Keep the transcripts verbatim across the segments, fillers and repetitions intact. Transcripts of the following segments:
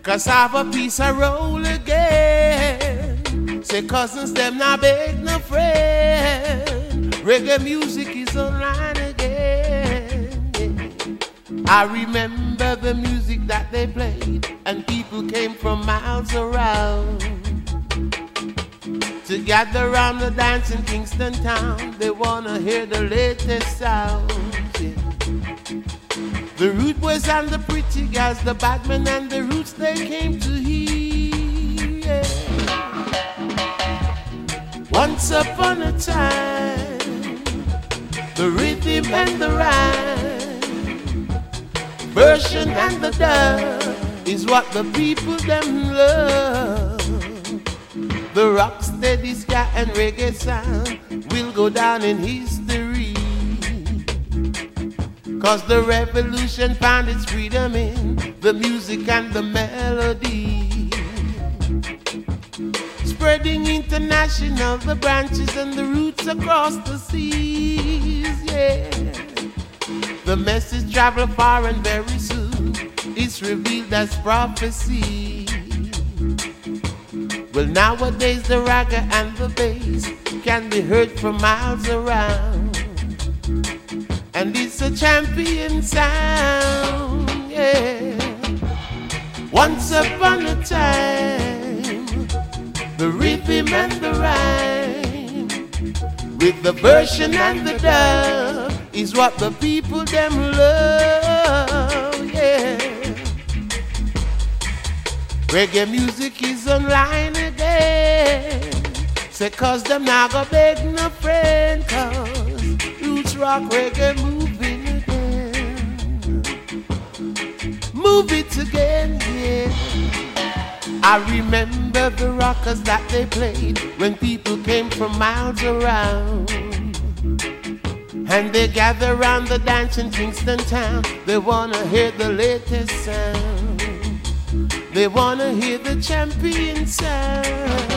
Cause have a piece of roll again. Say cousins them not beg no friend. Reggae music is online again. I remember the music that they played, and people came from miles around to gather around the dance in Kingston town. They wanna hear the latest sound. Yeah. The rude boys and the pretty girls, the badmen and the roots, they came to hear. Yeah. Once upon a time, the rhythm and the rhyme, version and the dub is what the people them love. The rock steady ska and reggae sound will go down in history. Cause the revolution found its freedom in the music and the melody. Spreading international, the branches and the roots across the seas, yeah. The message travel far and very soon it's revealed as prophecy. Well, nowadays the ragga and the bass can be heard from miles around, and it's a champion sound, yeah. Once upon a time, the rhythm and the rhyme, with the version and the dub, is what the people them love, yeah. Reggae music is online again. Say cause them now go beg no friend, cause roots rock reggae moving again. Move it again, yeah. I remember the rockers that they played when people came from miles around, and they gather around the dance in Kingston town. They wanna hear the latest sound. They wanna hear the champion sound.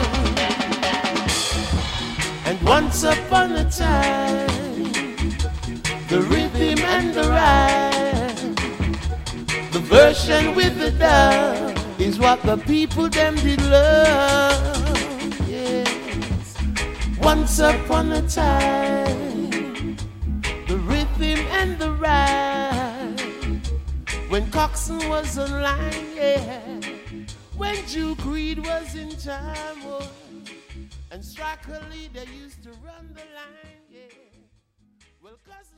And once upon a time, the rhythm and the rhyme, the version with the dub, is what the people them did love. Yes. Once upon a time, the rhythm and the rhyme, when Coxsone was online, yeah. When Duke Reid was in time, oh, and Strictly they used to run the line, yeah. Well, cause